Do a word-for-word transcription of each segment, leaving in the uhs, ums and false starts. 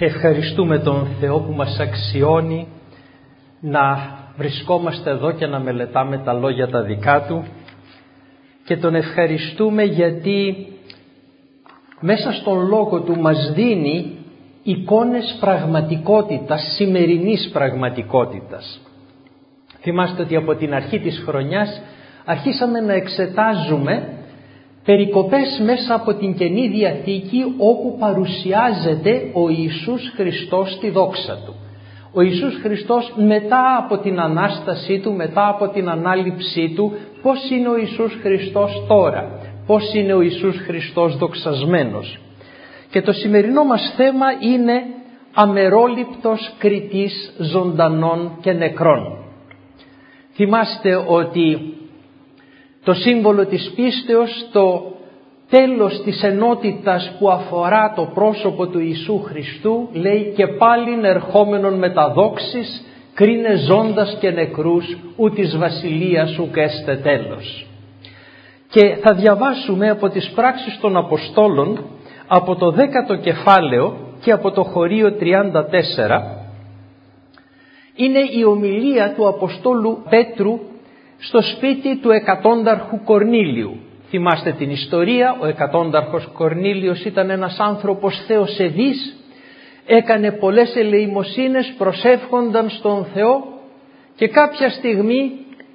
Ευχαριστούμε τον Θεό που μας αξιώνει να βρισκόμαστε εδώ και να μελετάμε τα λόγια τα δικά Του, και τον ευχαριστούμε γιατί μέσα στον Λόγο Του μας δίνει εικόνες πραγματικότητας, σημερινής πραγματικότητας. Θυμάστε ότι από την αρχή της χρονιάς αρχίσαμε να εξετάζουμε περικοπές μέσα από την Καινή Διαθήκη, όπου παρουσιάζεται ο Ιησούς Χριστός στη δόξα Του. Ο Ιησούς Χριστός μετά από την Ανάστασή Του, μετά από την Ανάληψή Του, πώς είναι ο Ιησούς Χριστός τώρα, πώς είναι ο Ιησούς Χριστός δοξασμένος. Και το σημερινό μας θέμα είναι αμερόληπτος κριτής ζωντανών και νεκρών. Θυμάστε ότι το σύμβολο της πίστεως, το τέλος της ενότητας που αφορά το πρόσωπο του Ιησού Χριστού, λέει «Και πάλιν ερχόμενον με τα δόξης, κρίνε ζώντας και νεκρούς, ου της βασιλείας ουκ έστε τέλος». Και θα διαβάσουμε από τις πράξεις των Αποστόλων, από το δέκατο κεφάλαιο και από το χωρίο τριάντα τέσσερα. Είναι η ομιλία του Αποστόλου Πέτρου στο σπίτι του εκατόνταρχου Κορνήλιου. Θυμάστε την ιστορία, ο εκατόνταρχος Κορνήλιος ήταν ένας άνθρωπος θεοσεβής, έκανε πολλές ελεημοσύνες, προσεύχονταν στον Θεό, και κάποια στιγμή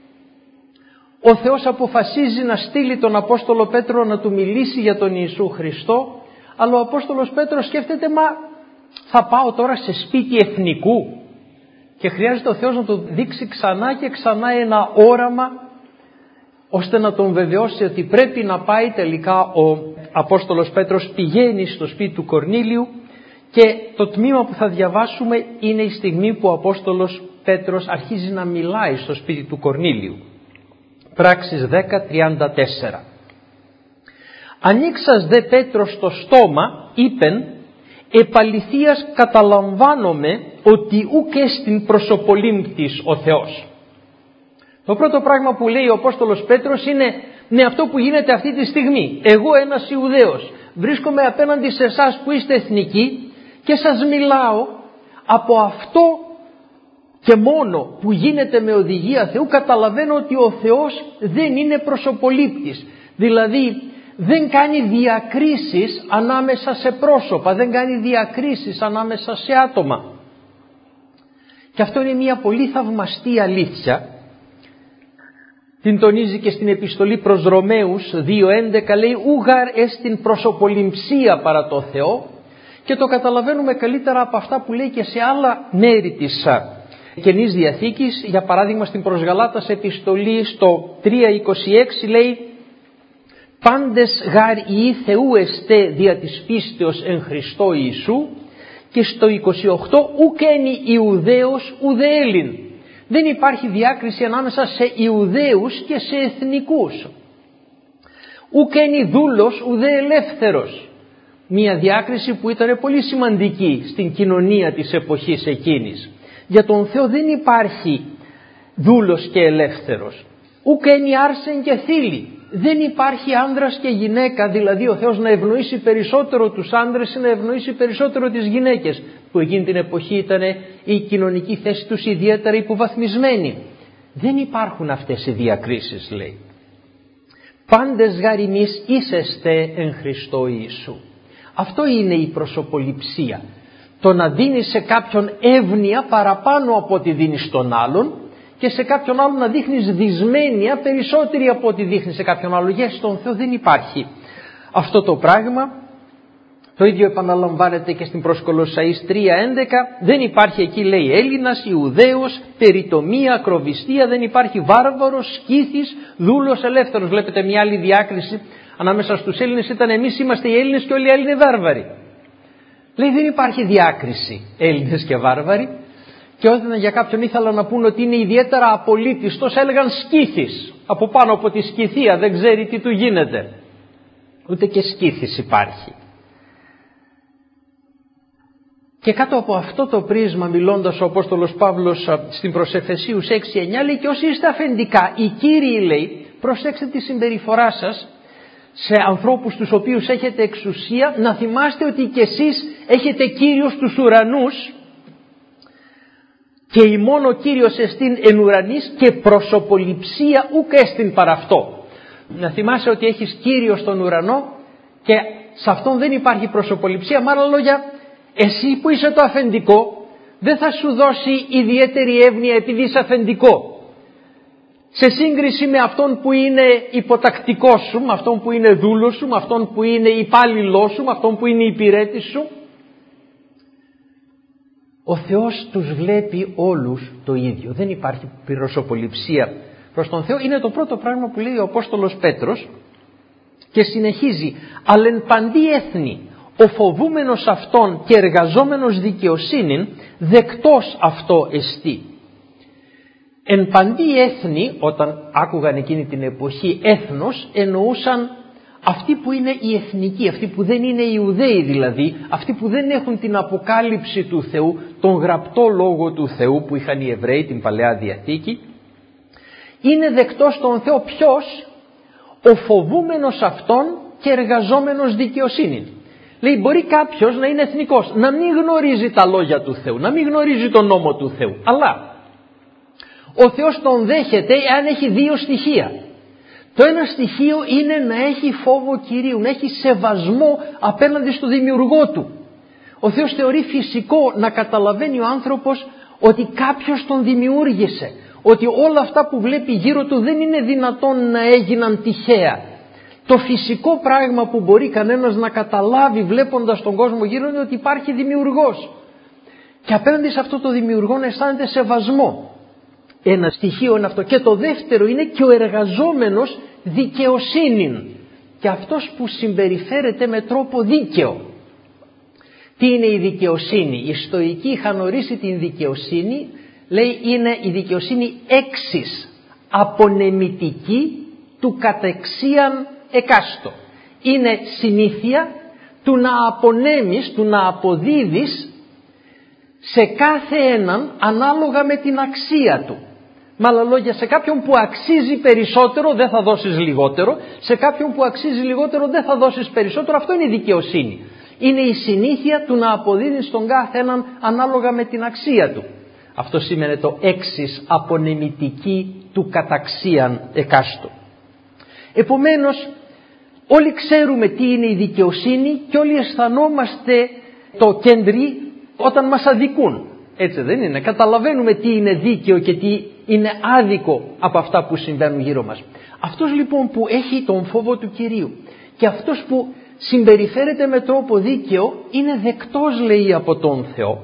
ο Θεός αποφασίζει να στείλει τον Απόστολο Πέτρο να του μιλήσει για τον Ιησού Χριστό, αλλά ο Απόστολος Πέτρος σκέφτεται, μα θα πάω τώρα σε σπίτι εθνικού? Και χρειάζεται ο Θεός να του δείξει ξανά και ξανά ένα όραμα, ώστε να τον βεβαιώσει ότι πρέπει να πάει. Τελικά ο Απόστολος Πέτρος πηγαίνει στο σπίτι του Κορνήλιου, και το τμήμα που θα διαβάσουμε είναι η στιγμή που ο Απόστολος Πέτρος αρχίζει να μιλάει στο σπίτι του Κορνήλιου. Πράξεις δέκα τριάντα τέσσερα. «Ανοίξας δε Πέτρος το στόμα, είπεν, επαληθείας καταλαμβάνομαι ότι ουκ εστιν προσωπολήμπτης ο Θεός». Το πρώτο πράγμα που λέει ο Απόστολος Πέτρος είναι, ναι, αυτό που γίνεται αυτή τη στιγμή. Εγώ, ένας Ιουδαίος, βρίσκομαι απέναντι σε εσάς που είστε εθνικοί και σας μιλάω από αυτό και μόνο που γίνεται με οδηγία Θεού. Καταλαβαίνω ότι ο Θεός δεν είναι προσωπολήπτης. Δηλαδή δεν κάνει διακρίσεις ανάμεσα σε πρόσωπα, δεν κάνει διακρίσεις ανάμεσα σε άτομα. Και αυτό είναι μια πολύ θαυμαστή αλήθεια. Την τονίζει και στην επιστολή προς Ρωμαίους δύο έντεκα, λέει «Ούγαρ εστιν προσωπολημψία παρά το Θεό», και το καταλαβαίνουμε καλύτερα από αυτά που λέει και σε άλλα μέρη της Καινής Διαθήκης. Για παράδειγμα στην προς Γαλάτας επιστολή στο τρία είκοσι έξι λέει «Πάντες γάρ ιη Θεού εστέ δια της πίστεως εν Χριστώ Ιησού», και στο είκοσι οκτώ «Ουκ ένι Ιουδαίος ουδε Έλλην». Δεν υπάρχει διάκριση ανάμεσα σε Ιουδαίους και σε εθνικούς. «Ουκ ένι δούλος ουδε ελεύθερος». Μία διάκριση που ήταν πολύ σημαντική στην κοινωνία της εποχής εκείνης. Για τον Θεό δεν υπάρχει δούλος και ελεύθερος. «Ουκ ένι άρσεν και θήλη». Δεν υπάρχει άνδρας και γυναίκα, δηλαδή ο Θεός να ευνοήσει περισσότερο τους άνδρες ή να ευνοήσει περισσότερο τις γυναίκες, που εκείνη την εποχή ήταν η κοινωνική θέση τους ιδιαίτερα υποβαθμισμένη. Δεν υπάρχουν αυτές οι διακρίσεις, λέει. «Πάντες γάρ ημείς είσεστε εν Χριστώ Ιησού». Αυτό είναι η προσωποληψία. Το να δίνεις σε κάποιον εύνοια παραπάνω από ό,τι δίνεις στον άλλον, και σε κάποιον άλλον να δείχνεις δυσμένεια περισσότερη από ό,τι δείχνεις σε κάποιον άλλο. Για στον Θεό δεν υπάρχει αυτό το πράγμα. Το ίδιο επαναλαμβάνεται και στην προς Κολοσσαείς τρία έντεκα. Δεν υπάρχει εκεί, λέει, Έλληνας, Ιουδαίος, περιτομία, ακροβιστία. Δεν υπάρχει βάρβαρος, σκύθης, δούλος, ελεύθερος. Βλέπετε μια άλλη διάκριση ανάμεσα στους Έλληνες ήταν εμείς είμαστε οι Έλληνες και όλοι οι άλλοι είναι βάρβαροι. Λέει δεν υπάρχει διάκριση Έλληνες και βάρβαροι. Και όταν για κάποιον ήθελαν να πούν ότι είναι ιδιαίτερα απολύτιστος, έλεγαν σκύθης. Από πάνω από τη σκυθία δεν ξέρει τι του γίνεται. Ούτε και σκύθης υπάρχει. Και κάτω από αυτό το πρίσμα, μιλώντας ο Απόστολος Παύλος στην προς Εφεσίους έξι εννιά, λέει και όσοι είστε αφεντικά, οι κύριοι, λέει, προσέξτε τη συμπεριφορά σας σε ανθρώπους τους οποίους έχετε εξουσία, να θυμάστε ότι και εσείς έχετε Κύριος τους ουρανούς και ημών ο Κύριος εστίν εν ουρανής και προσωποληψία ουκ εστίν παρ' αυτό. Να θυμάσαι ότι έχεις Κύριο στον ουρανό και σε αυτόν δεν υπάρχει προσωποληψία. Με άλλα λόγια, εσύ που είσαι το αφεντικό δεν θα σου δώσει ιδιαίτερη εύνοια επειδή είσαι αφεντικό. Σε σύγκριση με αυτόν που είναι υποτακτικός σου, με αυτόν που είναι δούλος σου, με αυτόν που είναι υπάλληλός σου, με αυτόν που είναι υπηρέτης σου, ο Θεός τους βλέπει όλους το ίδιο. Δεν υπάρχει προσωποληψία προς τον Θεό. Είναι το πρώτο πράγμα που λέει ο Απόστολος Πέτρος και συνεχίζει. Αλλά εν παντή έθνη ο φοβούμενος αυτόν και εργαζόμενος δικαιοσύνην δεκτός αυτό εστί. Εν παντή έθνη, όταν άκουγαν εκείνη την εποχή έθνος, εννοούσαν αυτοί που είναι οι εθνικοί, αυτοί που δεν είναι Ιουδαίοι δηλαδή, αυτοί που δεν έχουν την αποκάλυψη του Θεού, τον γραπτό λόγο του Θεού που είχαν οι Εβραίοι την Παλαιά Διαθήκη. Είναι δεκτός στον Θεό ποιος? Ο φοβούμενος αυτόν και εργαζόμενος δικαιοσύνη. Λέει, μπορεί κάποιος να είναι εθνικός, να μην γνωρίζει τα λόγια του Θεού, να μην γνωρίζει τον νόμο του Θεού, αλλά ο Θεός τον δέχεται εάν έχει δύο στοιχεία. Το ένα στοιχείο είναι να έχει φόβο Κυρίου, να έχει σεβασμό απέναντι στο δημιουργό του. Ο Θεός θεωρεί φυσικό να καταλαβαίνει ο άνθρωπος ότι κάποιος τον δημιούργησε, ότι όλα αυτά που βλέπει γύρω του δεν είναι δυνατόν να έγιναν τυχαία. Το φυσικό πράγμα που μπορεί κανένας να καταλάβει βλέποντας τον κόσμο γύρω είναι ότι υπάρχει δημιουργός. Και απέναντι σε αυτό το δημιουργό να αισθάνεται σεβασμό. Ένα στοιχείο είναι αυτό. Και το δεύτερο είναι και ο εργαζόμενος δικαιοσύνην. Και αυτός που συμπεριφέρεται με τρόπο δίκαιο. Τι είναι η δικαιοσύνη? Οι Στοικοί είχαν ορίσει την δικαιοσύνη, λέει, είναι η δικαιοσύνη έξις απονεμητική του κατεξίαν εκάστο. Είναι συνήθεια του να απονέμεις, του να αποδίδεις σε κάθε έναν ανάλογα με την αξία του. Με άλλα λόγια, σε κάποιον που αξίζει περισσότερο δεν θα δώσεις λιγότερο, σε κάποιον που αξίζει λιγότερο δεν θα δώσεις περισσότερο. Αυτό είναι η δικαιοσύνη. Είναι η συνήθεια του να αποδίδεις στον κάθε έναν ανάλογα με την αξία του. Αυτό σημαίνει το έξις απονεμητική του καταξίαν εκάστο. Επομένως, όλοι ξέρουμε τι είναι η δικαιοσύνη και όλοι αισθανόμαστε το κέντρι όταν μας αδικούν. Έτσι δεν είναι? Καταλαβαίνουμε τι είναι δίκαιο και τι είναι άδικο από αυτά που συμβαίνουν γύρω μας. Αυτός λοιπόν που έχει τον φόβο του Κυρίου και αυτός που συμπεριφέρεται με τρόπο δίκαιο είναι δεκτός, λέει, από τον Θεό.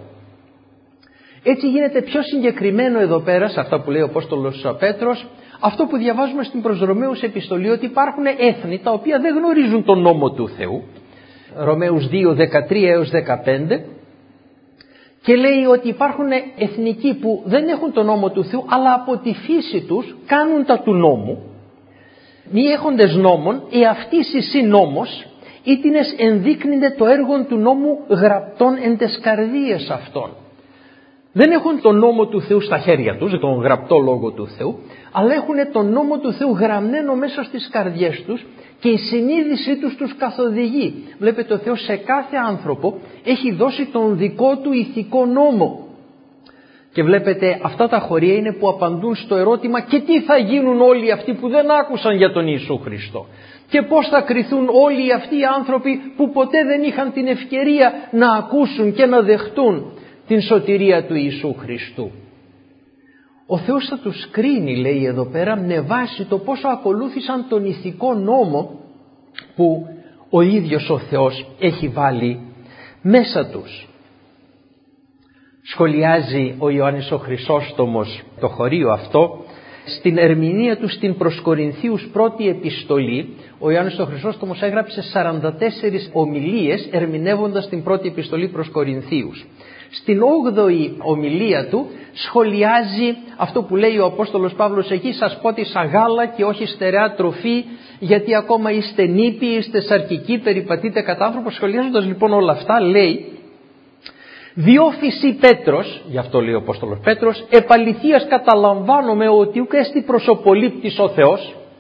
Έτσι γίνεται πιο συγκεκριμένο εδώ πέρα σε αυτά που λέει ο Απόστολος Πέτρος, αυτό που διαβάζουμε στην προς Ρωμαίους επιστολή, ότι υπάρχουν έθνη τα οποία δεν γνωρίζουν τον νόμο του Θεού. Ρωμαίους δύο, δεκατρία έως δεκαπέντε. Και λέει ότι υπάρχουν εθνικοί που δεν έχουν τον νόμο του Θεού, αλλά από τη φύση τους κάνουν τα του νόμου. Μη έχοντες νόμων, εαυτής εισή νόμος, ήτινες ενδείκνυνται το έργο του νόμου γραπτών εν τες καρδίες αυτών. Δεν έχουν τον νόμο του Θεού στα χέρια τους, τον γραπτό λόγο του Θεού, αλλά έχουν τον νόμο του Θεού γραμμένο μέσα στις καρδιές τους και η συνείδησή τους τους καθοδηγεί. Βλέπετε, ο Θεός σε κάθε άνθρωπο έχει δώσει τον δικό του ηθικό νόμο. Και βλέπετε, αυτά τα χωρία είναι που απαντούν στο ερώτημα και τι θα γίνουν όλοι αυτοί που δεν άκουσαν για τον Ιησού Χριστό. Και πώς θα κριθούν όλοι αυτοί οι άνθρωποι που ποτέ δεν είχαν την ευκαιρία να ακούσουν και να δεχτούν την σωτηρία του Ιησού Χριστού. Ο Θεός θα τους κρίνει, λέει εδώ πέρα, με βάση το πόσο ακολούθησαν τον ηθικό νόμο που ο ίδιος ο Θεός έχει βάλει μέσα τους. Σχολιάζει ο Ιωάννης ο Χρυσόστομος το χωρίο αυτό στην ερμηνεία του στην προς Κορινθίους πρώτη επιστολή. Ο Ιωάννης ο Χρυσόστομος έγραψε σαράντα τέσσερις ομιλίες ερμηνεύοντας την πρώτη επιστολή προς Κορινθίους. Στην όγδοη ομιλία του σχολιάζει αυτό που λέει ο Απόστολος Παύλος εκεί, σας πότισα γάλα και όχι στερεά τροφή, γιατί ακόμα είστε νήπιοι, είστε σαρκικοί, περιπατείτε κατά άνθρωπο. Σχολιάζοντας λοιπόν όλα αυτά λέει, διόφυση Πέτρος, γι' αυτό λέει ο Απόστολος Πέτρος, επαληθείας καταλαμβάνομαι ότι ουκ έστι προσωπολήπτης ο Θεός,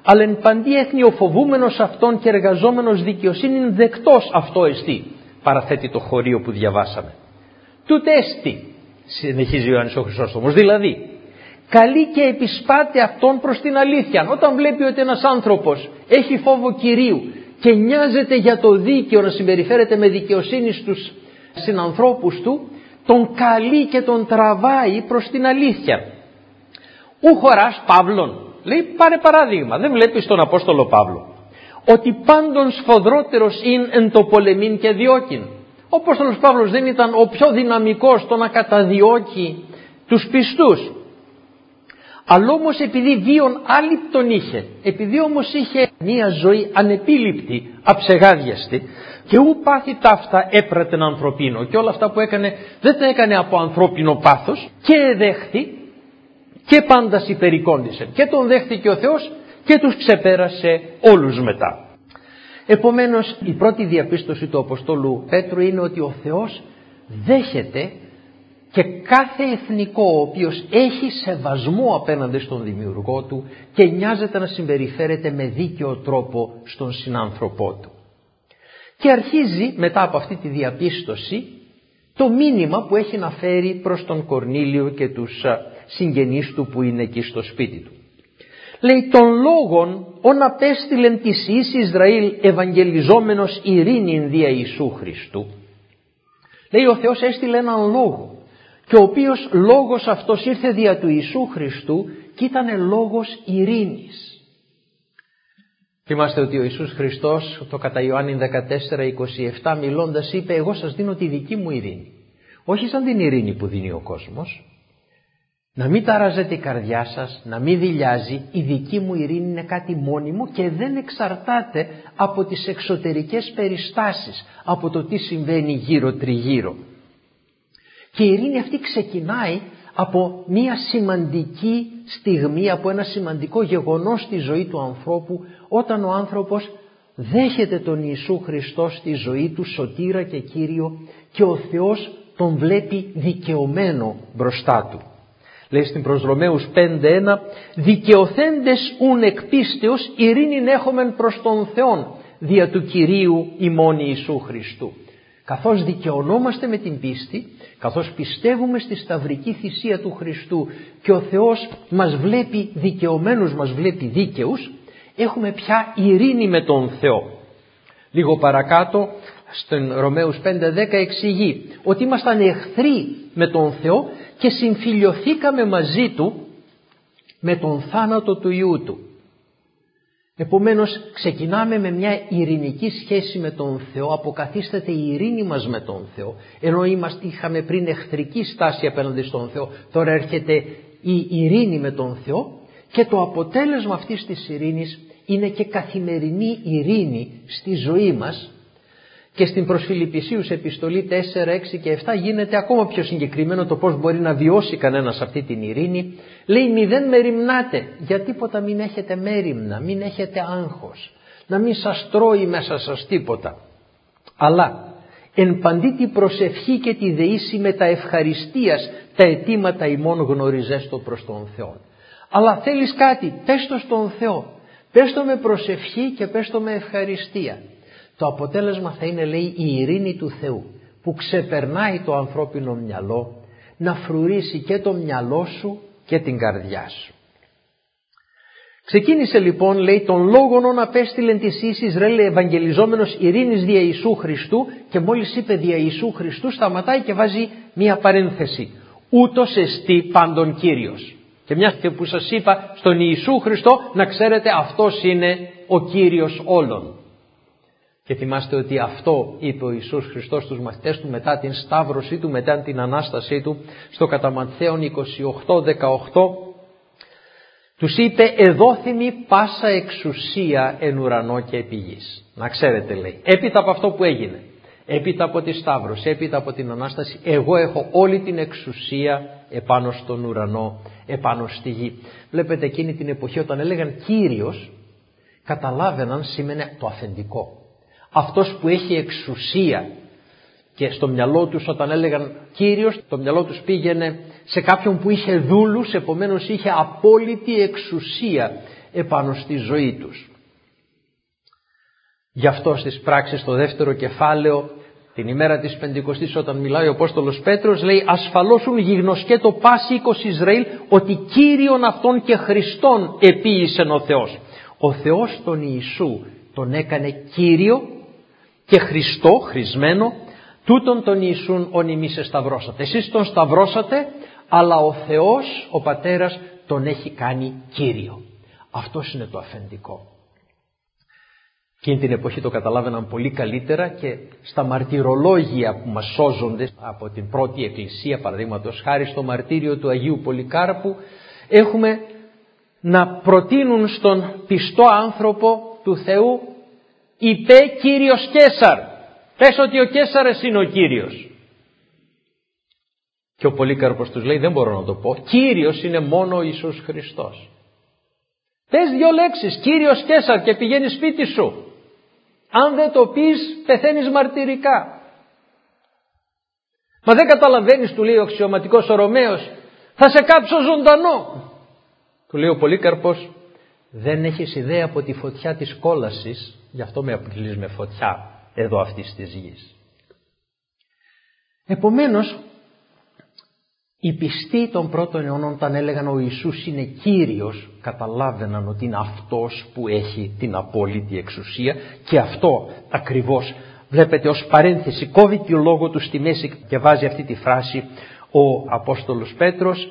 Αλλά εν παντή έθνη ο φοβούμενος αυτόν και εργαζόμενος δικαιοσύνην δεκτός αυτό εστί. Παραθέτει το χωρίο που διαβάσαμε. Τούτε έστι, συνεχίζει ο Ιωάννης ο Χρυσόστομος, δηλαδή καλεί και επισπάται αυτόν προς την αλήθεια. Όταν βλέπει ότι ένας άνθρωπος έχει φόβο Κυρίου και νοιάζεται για το δίκαιο, να συμπεριφέρεται με δικαιοσύνη στους συνανθρώπους του, τον καλεί και τον τραβάει προς την αλήθεια. Ου χωράς Παύλον, λέει, πάρε παράδειγμα, δεν βλέπεις τον Απόστολο Παύλο, ότι πάντων σφοδρότερος είναι εν το πολεμήν και διώκειν. Ο Απόστολος Παύλος δεν ήταν ο πιο δυναμικός στο να καταδιώκει τους πιστούς. Αλλά όμως επειδή βίον άλειπτον είχε, επειδή όμως είχε μία ζωή ανεπίληπτη, αψεγάδιαστη και ου πάθη ταύτα έπρατεν ανθρωπίνο, και όλα αυτά που έκανε δεν τα έκανε από ανθρώπινο πάθος, και εδέχθη και πάντας υπερικόντησε, και τον δέχθηκε ο Θεός και τους ξεπέρασε όλους μετά. Επομένως η πρώτη διαπίστωση του Αποστόλου Πέτρου είναι ότι ο Θεός δέχεται και κάθε εθνικό ο οποίος έχει σεβασμό απέναντι στον δημιουργό του και νοιάζεται να συμπεριφέρεται με δίκαιο τρόπο στον συνάνθρωπό του. Και αρχίζει μετά από αυτή τη διαπίστωση το μήνυμα που έχει να φέρει προς τον Κορνήλιο και τους συγγενείς του που είναι εκεί στο σπίτι του. Λέει, τον λόγον ον απέστειλεν της εις Ισραήλ ευαγγελιζόμενος ειρήνην δια Ιησού Χριστού. Λέει, ο Θεός έστειλε έναν λόγο, και ο οποίος λόγος αυτός ήρθε δια του Ιησού Χριστού και ήταν λόγος ειρήνης. Θυμάστε ότι ο Ιησούς Χριστός το κατά Ιωάννη δεκατέσσερα είκοσι επτά μιλώντας είπε, εγώ σας δίνω τη δική μου ειρήνη. Όχι σαν την ειρήνη που δίνει ο κόσμος. Να μην ταράζεται η καρδιά σας, να μην δειλιάζει, η δική μου ειρήνη είναι κάτι μόνιμο και δεν εξαρτάται από τις εξωτερικές περιστάσεις, από το τι συμβαίνει γύρω τριγύρω. Και η ειρήνη αυτή ξεκινάει από μια σημαντική στιγμή, από ένα σημαντικό γεγονός στη ζωή του ανθρώπου, όταν ο άνθρωπος δέχεται τον Ιησού Χριστό στη ζωή του σωτήρα και Κύριο και ο Θεός τον βλέπει δικαιωμένο μπροστά του. Λέει στην προς Ρωμαίους πέντε ένα, δικαιωθέντες ουν εκ πίστεως ειρήνην έχομεν προς τον Θεόν δια του Κυρίου ημών Ιησού Χριστού. Καθώς δικαιωνόμαστε με την πίστη, καθώς πιστεύουμε στη σταυρική θυσία του Χριστού και ο Θεός μας βλέπει δικαιωμένους, μας βλέπει δίκαιους, έχουμε πια ειρήνη με τον Θεό. Λίγο παρακάτω στον Ρωμαίους πέντε δέκα εξηγεί ότι ήμασταν εχθροί με τον Θεό και συμφιλιωθήκαμε μαζί Του με τον θάνατο του Υιού Του. Επομένως ξεκινάμε με μια ειρηνική σχέση με τον Θεό, αποκαθίσταται η ειρήνη μας με τον Θεό, ενώ είμαστε, είχαμε πριν εχθρική στάση απέναντι στον Θεό, τώρα έρχεται η ειρήνη με τον Θεό και το αποτέλεσμα αυτής της ειρήνης είναι και καθημερινή ειρήνη στη ζωή μας. Και στην προς Φιλιππισίους επιστολή τέσσερα, έξι και επτά γίνεται ακόμα πιο συγκεκριμένο το πώς μπορεί να βιώσει κανένας αυτή την ειρήνη. Λέει, μη δεν μεριμνάτε, για τίποτα μην έχετε μέριμνα, μην έχετε άγχος, να μην σας τρώει μέσα σας τίποτα. Αλλά εν παντή τη προσευχή και τη δεήση με τα ευχαριστίας τα αιτήματα ημών γνωριζέστο προς τον Θεό. Αλλά θέλεις κάτι, πες το στον Θεό, πες το με προσευχή και πες το με ευχαριστία. Το αποτέλεσμα θα είναι, λέει, η ειρήνη του Θεού που ξεπερνάει το ανθρώπινο μυαλό, να φρουρήσει και το μυαλό σου και την καρδιά σου. Ξεκίνησε λοιπόν, λέει, τον λόγον ον απέστειλεν της εις Ισραήλ ευαγγελιζόμενος ειρήνης δια Ιησού Χριστού, και μόλις είπε δια Ιησού Χριστού σταματάει και βάζει μία παρένθεση. Ούτως εστί πάντων Κύριος. Και μια και που σας είπα στον Ιησού Χριστό, να ξέρετε αυτός είναι ο Κύριος όλων. Και θυμάστε ότι αυτό είπε ο Ιησούς Χριστός στους μαθητές του μετά την σταύρωσή του, μετά την Ανάστασή του, στο κατά Ματθαίον είκοσι οκτώ δεκαοκτώ. Τους είπε, εδόθημη πάσα εξουσία εν ουρανό και επί γης. Να ξέρετε, λέει, έπειτα από αυτό που έγινε, έπειτα από τη σταύρωση, έπειτα από την Ανάσταση, εγώ έχω όλη την εξουσία επάνω στον ουρανό, επάνω στη γη. Βλέπετε εκείνη την εποχή όταν έλεγαν Κύριος, καταλάβαιναν σήμαινε το αφεντικό. Αυτός που έχει εξουσία, και στο μυαλό τους όταν έλεγαν Κύριος, το μυαλό τους πήγαινε σε κάποιον που είχε δούλους, επομένως είχε απόλυτη εξουσία επάνω στη ζωή τους. Γι' αυτό στις πράξεις στο δεύτερο κεφάλαιο, την ημέρα της Πεντηκοστής, όταν μιλάει ο Απόστολος Πέτρος, λέει «Ασφαλώσουν γιγνοσκέτο πάση οίκος Ισραήλ ότι Κύριον αυτόν και Χριστόν επίησεν ο Θεός». Ο Θεός τον Ιησού τον έκανε Κύριο και Χριστό, χρησμένο, τούτον τον Ιησούν ον ημείς εσταυρώσατε. Εσείς τον σταυρώσατε, αλλά ο Θεός, ο Πατέρας, τον έχει κάνει Κύριο. Αυτός είναι το αφεντικό. Εκείνη την εποχή το καταλάβαιναν πολύ καλύτερα και στα μαρτυρολόγια που μας σώζονται από την πρώτη εκκλησία, παραδείγματος χάρη στο μαρτύριο του Αγίου Πολυκάρπου, έχουμε να προτείνουν στον πιστό άνθρωπο του Θεού «Υπέ Κύριος Καίσαρ». Πες ότι ο Καίσαρας είναι ο Κύριος. Και ο Πολύκαρπος τους λέει «Δεν μπορώ να το πω. Κύριος είναι μόνο ο Ιησούς Χριστός». Πες δύο λέξεις «Κύριος Καίσαρ» και πηγαίνεις σπίτι σου. Αν δεν το πεις, πεθαίνεις μαρτυρικά. Μα δεν καταλαβαίνεις, του λέει ο αξιωματικός ο Ρωμαίος, θα σε κάψω ζωντανό. Του λέει ο Πολύκαρπος, δεν έχεις ιδέα από τη φωτιά της κόλασης, γι' αυτό με απειλείς με φωτιά εδώ αυτής της γης. Επομένως, οι πιστοί των πρώτων αιώνων, όταν έλεγαν ο Ιησούς είναι Κύριος, καταλάβαιναν ότι είναι αυτός που έχει την απόλυτη εξουσία, και αυτό ακριβώς βλέπετε ως παρένθεση, κόβει το λόγο του στη μέση και βάζει αυτή τη φράση ο Απόστολος Πέτρος.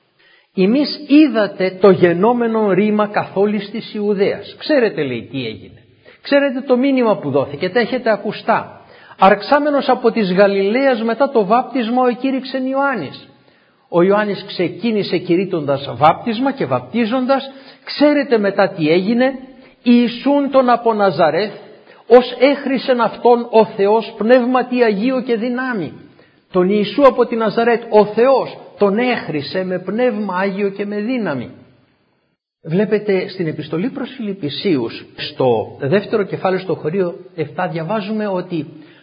«Εμείς είδατε το γενόμενο ρήμα καθ' όλης της Ιουδαίας». Ξέρετε, λέει, τι έγινε. Ξέρετε το μήνυμα που δόθηκε, τα έχετε ακουστά. «Αρξάμενος από της Γαλιλαίας μετά το βάπτισμα ο εκήρυξεν Ιωάννης». Ο Ιωάννης ξεκίνησε κηρύττοντας βάπτισμα και βαπτίζοντας. Ξέρετε μετά τι έγινε. Ιησούν τον από Ναζαρέθ, ως έχρισεν αυτόν ο Θεός πνεύματι Αγίο και δυνάμει. Τον Ιησού από τη Ναζαρέτ ο Θεός τον έχρισε με πνεύμα Άγιο και με δύναμη. Βλέπετε στην επιστολή προς Φιλιππισίους, στο δεύτερο κεφάλαιο, στο χωρίο επτά, διαβάζουμε ότι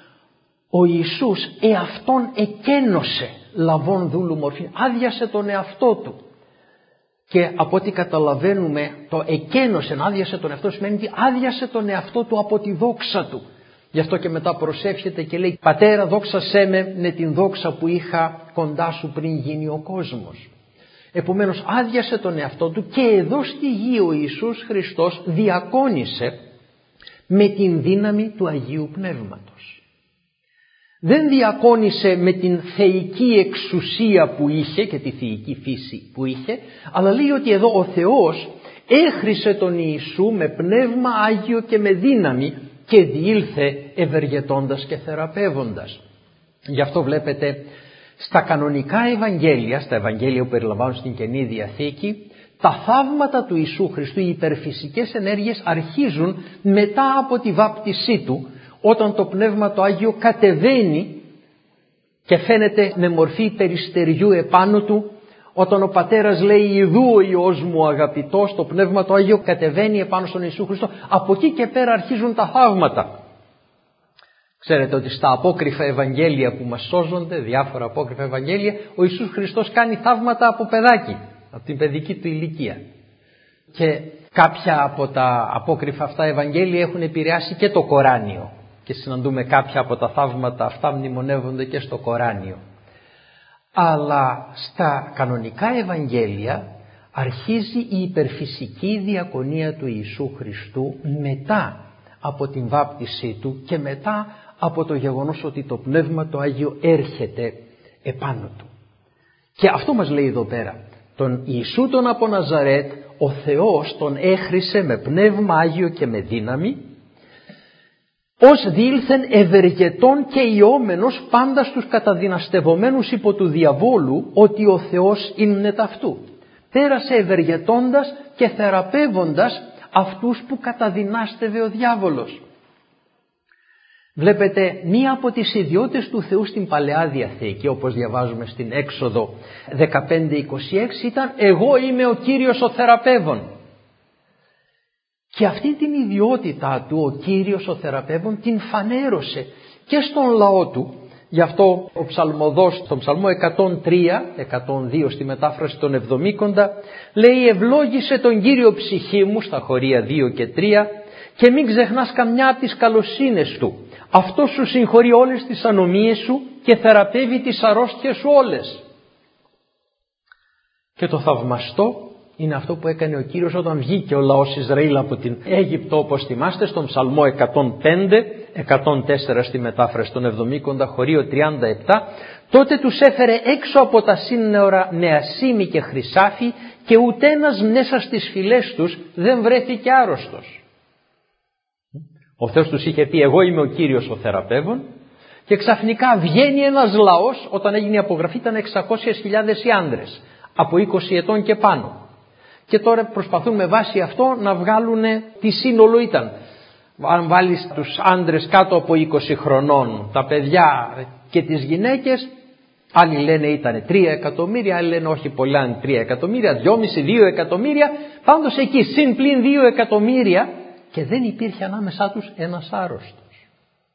ο Ιησούς εαυτόν εκένωσε λαβών δούλου μορφή, άδειασε τον εαυτό του. Και από ό,τι καταλαβαίνουμε, το εκένωσε, άδειασε τον εαυτό, σημαίνει ότι άδειασε τον εαυτό του από τη δόξα του. Γι' αυτό και μετά προσεύχεται και λέει «Πατέρα, δόξασέ με με την δόξα που είχα κοντά σου πριν γίνει ο κόσμος». Επομένως άδειασε τον εαυτό του, και εδώ στη γη ο Ιησούς Χριστός διακόνησε με την δύναμη του Αγίου Πνεύματος. Δεν διακόνησε με την θεϊκή εξουσία που είχε και τη θεϊκή φύση που είχε, αλλά λέει ότι εδώ ο Θεός έχρισε τον Ιησού με πνεύμα Άγιο και με δύναμη και διήλθε ευεργετώντας και θεραπεύοντας. Γι' αυτό βλέπετε στα κανονικά Ευαγγέλια, στα Ευαγγέλια που περιλαμβάνουν στην Καινή Διαθήκη, τα θαύματα του Ιησού Χριστού, οι υπερφυσικές ενέργειες αρχίζουν μετά από τη βάπτισή του, όταν το Πνεύμα το Άγιο κατεβαίνει και φαίνεται με μορφή περιστεριού επάνω του, όταν ο Πατέρας λέει «Ιδού ο Υιός μου αγαπητός», το Πνεύμα το Άγιο κατεβαίνει επάνω στον Ιησού Χριστό. Από εκεί και πέρα αρχίζουν τα θαύματα. Ξέρετε ότι στα απόκριφα Ευαγγέλια που μας σώζονται, διάφορα απόκριφα Ευαγγέλια, ο Ιησούς Χριστός κάνει θαύματα από παιδάκι, από την παιδική του ηλικία. Και κάποια από τα απόκριφα αυτά Ευαγγέλια έχουν επηρεάσει και το Κοράνιο. Και συναντούμε κάποια από τα θαύματα αυτά μνημονεύονται και στο Κοράνιο. Αλλά στα κανονικά Ευαγγέλια αρχίζει η υπερφυσική διακονία του Ιησού Χριστού μετά από την βάπτισή του και μετά από το γεγονός ότι το Πνεύμα το Άγιο έρχεται επάνω του. Και αυτό μας λέει εδώ πέρα. Τον Ιησού τον από Ναζαρέτ ο Θεός τον έχρισε με Πνεύμα Άγιο και με δύναμη, ως διήλθεν ευεργετών και ιόμενος πάντα στους καταδυναστευομένους υπό του διαβόλου ότι ο Θεός είναι ταυτού. Πέρασε ευεργετώντας και θεραπεύοντας αυτούς που καταδυνάστευε ο διάβολος. Βλέπετε, μία από τις ιδιότητες του Θεού στην Παλαιά Διαθήκη, όπως διαβάζουμε στην Έξοδο δεκαπέντε είκοσι έξι, ήταν «Εγώ είμαι ο Κύριος ο θεραπεύων». Και αυτή την ιδιότητα του ο Κύριος ο θεραπεύων την φανέρωσε και στον λαό του, Γι' αυτό ο ψαλμοδός στον ψαλμό εκατόν τρία, εκατόν δύο στη μετάφραση των εβδομήκοντα, λέει «Ευλόγησε τον Κύριο ψυχή μου» στα χωρία δύο και τρία «και μην ξεχνάς καμιά από τις καλοσύνες του. Αυτό σου συγχωρεί όλες τις ανομίες σου και θεραπεύει τις αρρώστιες σου όλες». Και το θαυμαστό είναι αυτό που έκανε ο Κύριος όταν βγήκε ο λαός Ισραήλ από την Αίγυπτο, όπως θυμάστε, στον ψαλμό εκατόν πέντε, εκατόν τέσσερα στη μετάφραση των εβδομήκοντα, χωρίο τριάντα επτά, τότε τους έφερε έξω από τα σύνορα νεασίμι και χρυσάφι και ούτε ένας μέσα στις φυλές τους δεν βρέθηκε άρρωστος. Ο Θεός τους είχε πει «Εγώ είμαι ο Κύριος ο θεραπεύων», και ξαφνικά βγαίνει ένας λαός, όταν έγινε η απογραφή ήταν εξακόσιες χιλιάδες οι άντρες, από είκοσι ετών και πάνω. Και τώρα προσπαθούν με βάση αυτό να βγάλουν τι σύνολο ήταν. Αν βάλεις τους άντρες κάτω από είκοσι χρονών, τα παιδιά και τις γυναίκες, άλλοι λένε ήταν τρία εκατομμύρια, άλλοι λένε όχι πολλά είναι τρία εκατομμύρια, δυόμισι, δύο εκατομμύρια, πάντως εκεί συν πλην δύο εκατομμύρια, και δεν υπήρχε ανάμεσά τους ένας άρρωστος.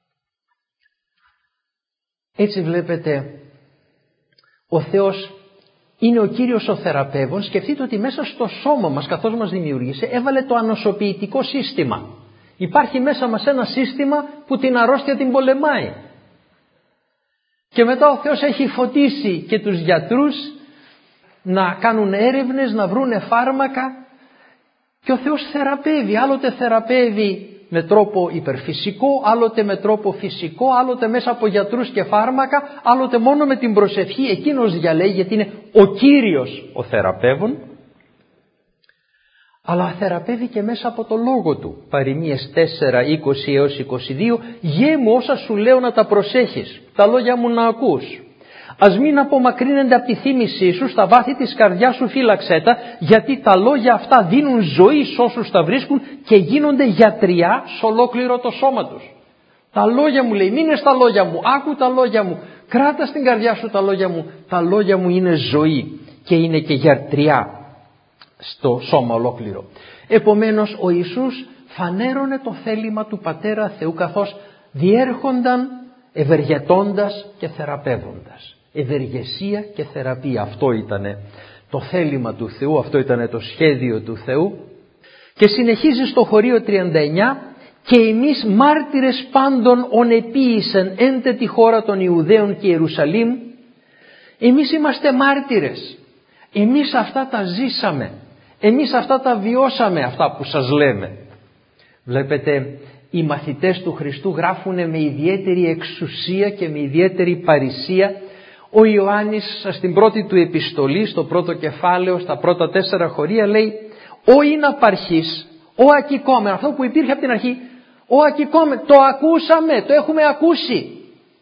Έτσι βλέπετε, ο Θεός είναι ο Κύριος ο θεραπεύων. Σκεφτείτε ότι μέσα στο σώμα μας, καθώς μας δημιούργησε, έβαλε το ανοσοποιητικό σύστημα. Υπάρχει μέσα μας ένα σύστημα που την αρρώστια την πολεμάει. Και μετά ο Θεός έχει φωτίσει και τους γιατρούς να κάνουν έρευνες, να βρούνε φάρμακα, και ο Θεός θεραπεύει. Άλλοτε θεραπεύει με τρόπο υπερφυσικό, άλλοτε με τρόπο φυσικό, άλλοτε μέσα από γιατρούς και φάρμακα, άλλοτε μόνο με την προσευχή. Εκείνος διαλέγει, γιατί είναι ο Κύριος ο θεραπεύων. Αλλά θεραπεύει και μέσα από το λόγο του. Παροιμίες τέσσερα, είκοσι έως είκοσι δύο, «Γε μου όσα σου λέω να τα προσέχεις, τα λόγια μου να ακούς. Ας μην απομακρύνονται από τη θύμησή σου, στα βάθη της καρδιάς σου φύλαξέ τα, γιατί τα λόγια αυτά δίνουν ζωή σε όσους τα βρίσκουν και γίνονται γιατριά σε ολόκληρο το σώμα τους». Τα λόγια μου, λέει, μείνε στα λόγια μου, άκου τα λόγια μου, κράτα στην καρδιά σου τα λόγια μου. Τα λόγια μου είναι ζωή και είναι και γιατριά στο σώμα ολόκληρο. Επομένως ο Ιησούς φανέρωνε το θέλημα του Πατέρα Θεού, καθώς διέρχονταν ευεργετώντας και θεραπεύοντας. Ευεργεσία και θεραπεία, αυτό ήταν το θέλημα του Θεού, αυτό ήταν το σχέδιο του Θεού. Και συνεχίζει στο χωρίο τριάντα εννιά, «Και εμείς μάρτυρες πάντων ον επίησεν έντε τη χώρα των Ιουδαίων και Ιερουσαλήμ». Εμείς είμαστε μάρτυρες, εμείς αυτά τα ζήσαμε, εμείς αυτά τα βιώσαμε, αυτά που σας λέμε. Βλέπετε, οι μαθητές του Χριστού γράφουν με ιδιαίτερη εξουσία και με ιδιαίτερη παρησία. Ο Ιωάννης στην πρώτη του επιστολή, στο πρώτο κεφάλαιο, στα πρώτα τέσσερα χωρία, λέει «Ο είναι απαρχής, ο ακικόμεν», αυτό που υπήρχε από την αρχή, «Ο ακικόμεν, το ακούσαμε, το έχουμε ακούσει.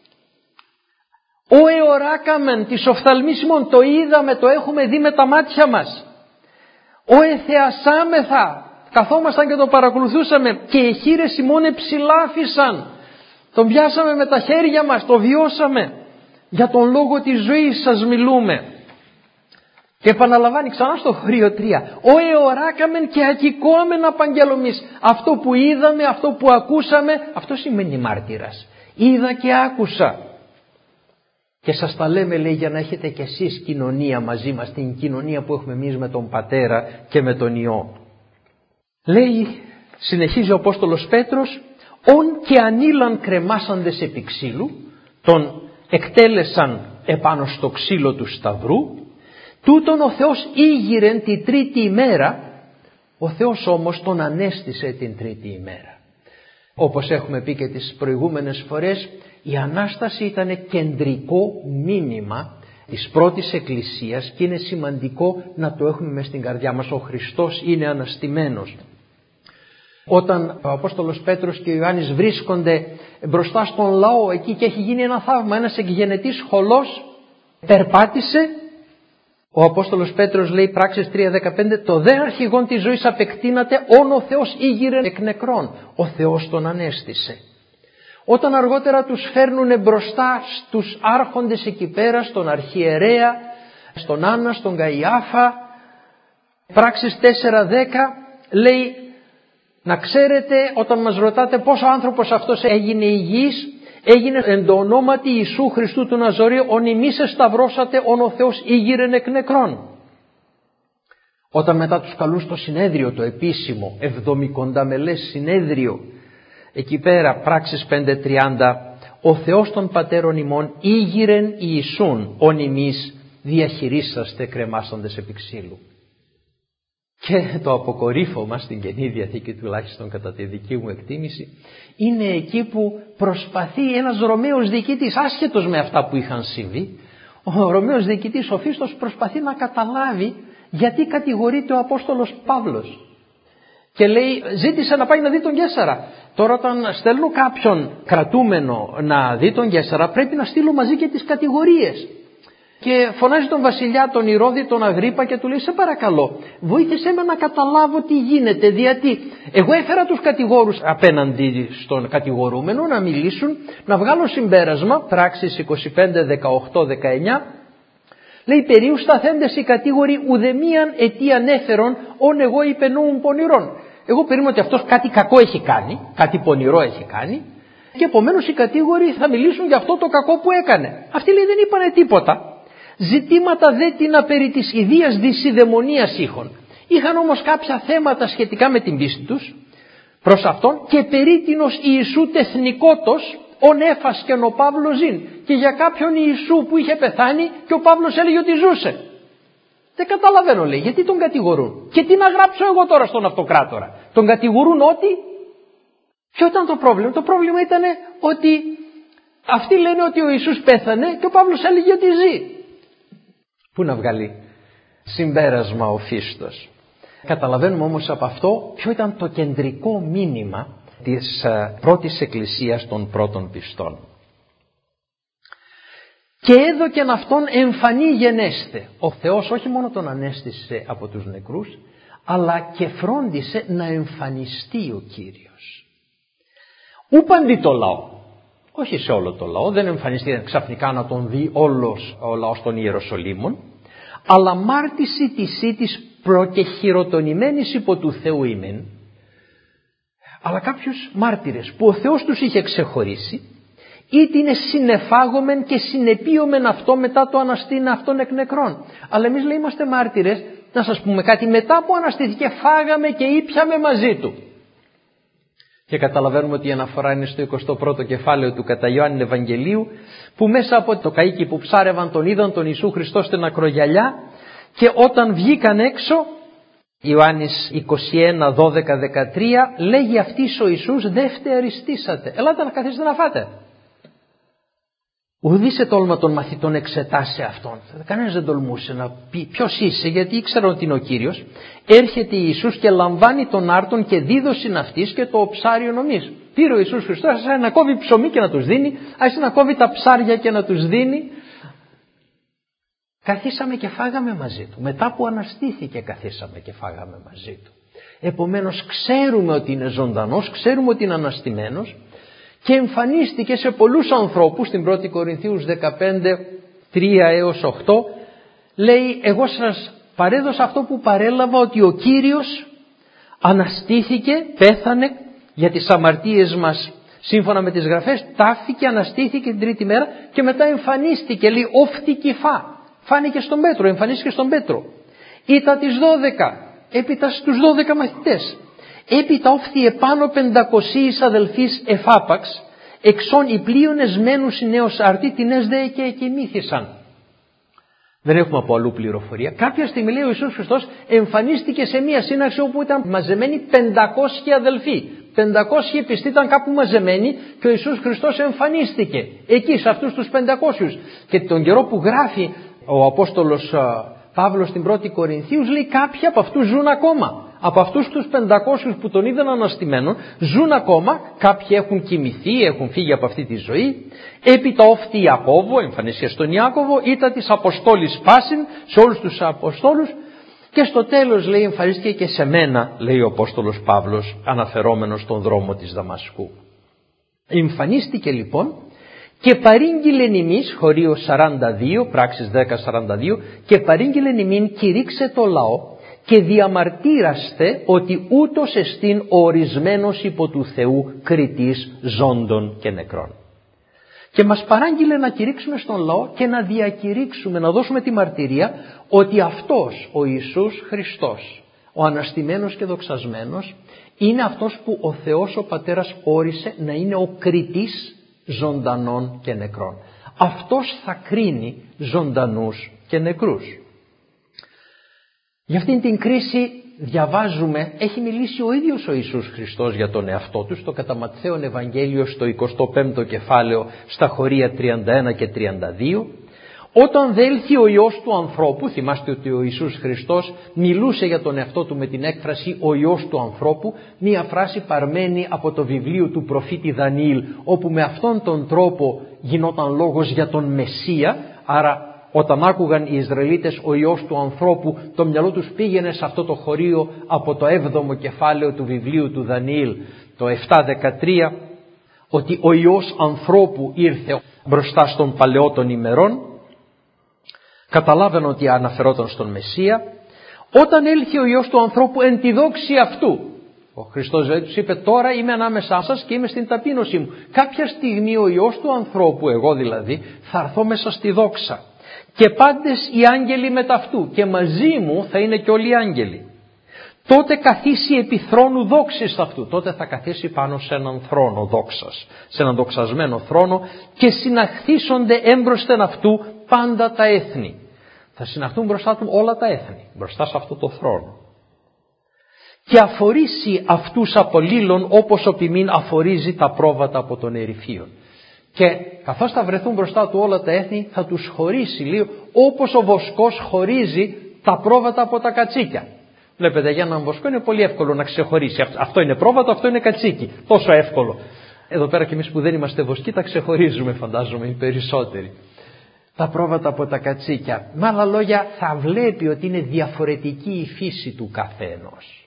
Ο εωράκαμεν, της οφθαλμίσιμων, το είδαμε, το έχουμε δει με τα μάτια μας. Ο εθεασάμεθα, καθόμασταν και το παρακολουθούσαμε και οι χείλες ημών εψηλάφισαν. Τον πιάσαμε με τα χέρια μας, το βιώσαμε. Για τον λόγο της ζωής σας μιλούμε». Και επαναλαμβάνει ξανά στο χωρίο τρία, «Ο εωράκαμεν και ακικόμεν απαγγελομής». Αυτό που είδαμε, αυτό που ακούσαμε, αυτό σημαίνει μάρτυρας. Είδα και άκουσα. Και σας τα λέμε, λέει, για να έχετε κι εσείς κοινωνία μαζί μας, την κοινωνία που έχουμε εμείς με τον Πατέρα και με τον Υιό. Λέει, συνεχίζει ο Απόστολος Πέτρος, «Ον και ανήλαν κρεμάσαντες επί ξύλου, τον εκτέλεσαν επάνω στο ξύλο του σταυρού, τούτον ο Θεός ήγηρεν τη τρίτη ημέρα, ο Θεός όμως τον ανέστησε την τρίτη ημέρα». Όπως έχουμε πει και τις προηγούμενες φορές, η Ανάσταση ήταν κεντρικό μήνυμα της πρώτης Εκκλησίας και είναι σημαντικό να το έχουμε μες στην καρδιά μας. Ο Χριστός είναι αναστημένος. Όταν ο Απόστολος Πέτρος και ο Ιωάννης βρίσκονται μπροστά στον λαό εκεί και έχει γίνει ένα θαύμα, ένας εκγενετής χολός περπάτησε, ο Απόστολος Πέτρος λέει, Πράξεις τρία δεκαπέντε, «Το δε αρχηγόν της ζωής απεκτείνατε, όν ο Θεός ήγηρε εκ νεκρών». Ο Θεός τον ανέστησε. Όταν αργότερα τους φέρνουνε μπροστά στους άρχοντες εκεί πέρα, στον αρχιερέα, στον Άννα, στον Καϊάφα, Πράξεις τέσσερα δέκα λέει, «Να ξέρετε, όταν μας ρωτάτε πώς ο άνθρωπος αυτός έγινε υγιής, έγινε εν το ονόματι Ιησού Χριστού του Ναζωρίου, ον ημείς εσταυρώσατε, ον ο Θεός ήγηρεν εκ νεκρών. Όταν μετά τους καλούν στο συνέδριο, το επίσημο εβδομηκονταμελές συνέδριο, εκεί πέρα πράξεις πέντε τριάντα, ο Θεός των πατέρων ημών ήγηρεν Ιησούν, ον ημείς διαχειρίσαστε κρεμάσαντες επί ξύλου. Και το αποκορύφωμα στην Καινή Διαθήκη, τουλάχιστον κατά τη δική μου εκτίμηση, είναι εκεί που προσπαθεί ένας Ρωμαίος διοικητής, άσχετος με αυτά που είχαν συμβεί, ο Ρωμαίος διοικητής ο Φίστος προσπαθεί να καταλάβει γιατί κατηγορείται ο Απόστολος Παύλος. Και λέει, ζήτησε να πάει να δει τον Καίσαρα. Τώρα όταν στέλνω κάποιον κρατούμενο να δει τον Καίσαρα, πρέπει να στείλω μαζί και τις κατηγορίες. Και φωνάζει τον βασιλιά, τον Ηρώδη, τον Αγρίπα και του λέει, σε παρακαλώ, βοήθησέ με να καταλάβω τι γίνεται, γιατί εγώ έφερα τους κατηγόρους απέναντι στον κατηγορούμενο να μιλήσουν, να βγάλω συμπέρασμα, πράξεις είκοσι πέντε, δεκαοκτώ, δεκαεννιά, λέει, περίου σταθέντες οι κατήγοροι ουδεμίαν αιτίαν έφερον, όν εγώ υπενούουν πονηρών. Εγώ περίμενα ότι αυτός κάτι κακό έχει κάνει, κάτι πονηρό έχει κάνει, και επομένως οι κατήγοροι θα μιλήσουν για αυτό το κακό που έκανε. Αυτοί, λέει, δεν είπανε τίποτα. Ζητήματα δε την περί της ιδίας δυσιδαιμονίας είχαν. Είχαν όμως κάποια θέματα σχετικά με την πίστη τους προς αυτόν, και περί τινος Ιησού τεθνικότος ον έφασκεν ο Παύλος ζήν. Και για κάποιον Ιησού που είχε πεθάνει και ο Παύλος έλεγε ότι ζούσε. Δεν καταλαβαίνω, λέει, γιατί τον κατηγορούν. Και τι να γράψω εγώ τώρα στον αυτοκράτορα. Τον κατηγορούν ότι... Ποιο ήταν το πρόβλημα? Το πρόβλημα ήταν ότι αυτοί λένε ότι ο Ιησούς πέθανε και ο Παύλος έλεγε ότι ζει. Πού να βγάλει συμπέρασμα ο Φίστος? Καταλαβαίνουμε όμως από αυτό ποιο ήταν το κεντρικό μήνυμα της πρώτης εκκλησίας των πρώτων πιστών. Και έδωκεν αυτόν εμφανή γενέστε. Ο Θεός όχι μόνο τον ανέστησε από τους νεκρούς, αλλά και φρόντισε να εμφανιστεί ο Κύριος. Ούπαντι το λαό. Όχι σε όλο το λαό, δεν εμφανιστεί ξαφνικά να τον δει όλος ο λαός των Ιεροσολύμων, αλλά μάρτυση της ήτης προκεχειροτονημένης υπό του Θεού ημεν, αλλά κάποιους μάρτυρες που ο Θεός τους είχε ξεχωρίσει, είτε είναι συνεφάγομεν και συνεπίομεν αυτό μετά το αναστήν αυτόν εκ νεκρών. Αλλά εμείς, λέει, είμαστε μάρτυρες, να σας πούμε κάτι, μετά που αναστήθηκε φάγαμε και ήπιαμε μαζί του. Και καταλαβαίνουμε ότι η αναφορά είναι στο εικοστό πρώτο κεφάλαιο του κατά Ιωάννη Ευαγγελίου, που μέσα από το καΐκι που ψάρευαν τον είδαν τον Ιησού Χριστό στην ακρογιαλιά, και όταν βγήκαν έξω, Ιωάννης είκοσι ένα, δώδεκα, δεκατρία, λέγει αυτής ο Ιησούς, δεύτε αριστήσατε, ελάτε να καθίσετε να φάτε. Ουδήσε τόλμα των μαθητών εξετάσει αυτόν. Κανένας δεν τολμούσε να πει ποιος είσαι, γιατί ήξερα ότι είναι ο Κύριος. Έρχεται Ιησούς και λαμβάνει τον άρτον και δίδωσιν αυτής και το ψάριο νομής. Πήρε ο Ιησούς Χριστός, άρχισε να κόβει ψωμί και να τους δίνει, άρχισε να κόβει τα ψάρια και να τους δίνει. Καθίσαμε και φάγαμε μαζί του. Μετά που αναστήθηκε καθίσαμε και φάγαμε μαζί του. Επομένως ξέρουμε ότι είναι ζωντανός, ξέρουμε ότι είναι αναστημένος, και εμφανίστηκε σε πολλούς ανθρώπους. Στην πρώτη Κορινθίους δεκαπέντε, τρία έως οκτώ λέει, εγώ σας παρέδωσα αυτό που παρέλαβα, ότι ο Κύριος αναστήθηκε, πέθανε για τις αμαρτίες μας σύμφωνα με τις γραφές, τάφηκε, αναστήθηκε την τρίτη μέρα και μετά εμφανίστηκε, λέει, όφτη κυφά. Φάνηκε στον Πέτρο, εμφανίστηκε στον Πέτρο. Ήτα τις δώδεκα, έπειτα στους δώδεκα μαθητές. Έπειτα όφθη επάνω πεντακοσίης αδελφείς εφάπαξ, εξών οι πλείονες μένους οι νέος αρτή, τινές δε και εκοιμήθησαν. Δεν έχουμε από αλλού πληροφορία. Κάποια στιγμή, λέει, ο Ιησούς Χριστός εμφανίστηκε σε μια σύναξη όπου ήταν μαζεμένοι πεντακόσιοι αδελφοί. πεντακόσιοι πιστοί ήταν κάπου μαζεμένοι και ο Ιησούς Χριστός εμφανίστηκε εκεί σε αυτούς τους πεντακόσιους. Και τον καιρό που γράφει ο Απόστολος Παύλος στην πρώτη Κορινθίους, λέει, κάποιοι από αυτούς ζουν ακόμα. Από αυτούς τους πεντακόσιους που τον είδαν αναστημένον ζουν ακόμα, κάποιοι έχουν κοιμηθεί, έχουν φύγει από αυτή τη ζωή. Έπειτα όφθη Ιακώβο, εμφανίστηκε στον Ιάκωβο, ήτα της Αποστόλης Πάσιν, σε όλους τους Αποστόλους, και στο τέλος, λέει, εμφανίστηκε και σε μένα, λέει ο Απόστολος Παύλος, αναφερόμενος στον δρόμο της Δαμασκού. Εμφανίστηκε λοιπόν και παρήγγειλεν ημείς, χωρίο σαράντα δύο, πράξεις δέκα σαράντα δύο, και παρήγγειλεν ημίν κηρύξε το λαό και διαμαρτύραστε ότι ούτως εστίν ο ορισμένος υπό του Θεού κριτής ζώντων και νεκρών. Και μας παράγγειλε να κηρύξουμε στον λαό και να διακηρύξουμε, να δώσουμε τη μαρτυρία ότι αυτός ο Ιησούς Χριστός, ο αναστημένος και δοξασμένος, είναι αυτός που ο Θεός ο Πατέρας όρισε να είναι ο κριτής ζωντανών και νεκρών. Αυτός θα κρίνει ζωντανούς και νεκρούς. Για αυτήν την κρίση διαβάζουμε, έχει μιλήσει ο ίδιος ο Ιησούς Χριστός για τον εαυτό του στο κατά Ματθαίον Ευαγγέλιο στο εικοστό πέμπτο κεφάλαιο στα χωρία τριάντα ένα και τριάντα δύο. Όταν δε έλθει ο Υιός του ανθρώπου, θυμάστε ότι ο Ιησούς Χριστός μιλούσε για τον εαυτό του με την έκφραση ο Υιός του ανθρώπου, μία φράση παρμένη από το βιβλίο του προφήτη Δανιήλ, όπου με αυτόν τον τρόπο γινόταν λόγος για τον Μεσσία. Άρα όταν άκουγαν οι Ισραηλίτες ο Υιός του ανθρώπου, το μυαλό τους πήγαινε σε αυτό το χωρίο από το έβδομο κεφάλαιο του βιβλίου του Δανιήλ, το επτά δεκατρία, ότι ο Υιός ανθρώπου ήρθε μπροστά στον παλαιό των ημερών. Καταλάβαινε ότι αναφερόταν στον Μεσσία. Όταν έλθει ο Υιός του ανθρώπου εν τη δόξη αυτού, ο Χριστός δηλαδή τους είπε, τώρα είμαι ανάμεσά σας και είμαι στην ταπείνωσή μου. Κάποια στιγμή ο Υιός του ανθρώπου, εγώ δηλαδή, θα έρθω μέσα στη δόξα. Και πάντες οι άγγελοι μεταυτού και μαζί μου θα είναι και όλοι οι άγγελοι. Τότε καθίσει επί θρόνου δόξης αυτού. Τότε θα καθίσει πάνω σε έναν θρόνο δόξας, σε έναν δοξασμένο θρόνο, και συναχθήσονται έμπροσθεν αυτού πάντα τα έθνη. Θα συναχθούν μπροστά του όλα τα έθνη, μπροστά σε αυτό το θρόνο. Και αφορήσει αυτούς απολύλων όπως ο ποιμήν αφορίζει τα πρόβατα από τον ερυφίον. Και καθώς θα βρεθούν μπροστά του όλα τα έθνη, θα τους χωρίσει λίγο όπως ο βοσκός χωρίζει τα πρόβατα από τα κατσίκια. Βλέπετε, για έναν βοσκό είναι πολύ εύκολο να ξεχωρίσει. Αυτό είναι πρόβατο, αυτό είναι κατσίκι. Τόσο εύκολο. Εδώ πέρα και εμείς που δεν είμαστε βοσκοί τα ξεχωρίζουμε, φαντάζομαι, οι περισσότεροι. Τα πρόβατα από τα κατσίκια. Με άλλα λόγια, θα βλέπει ότι είναι διαφορετική η φύση του καθένος.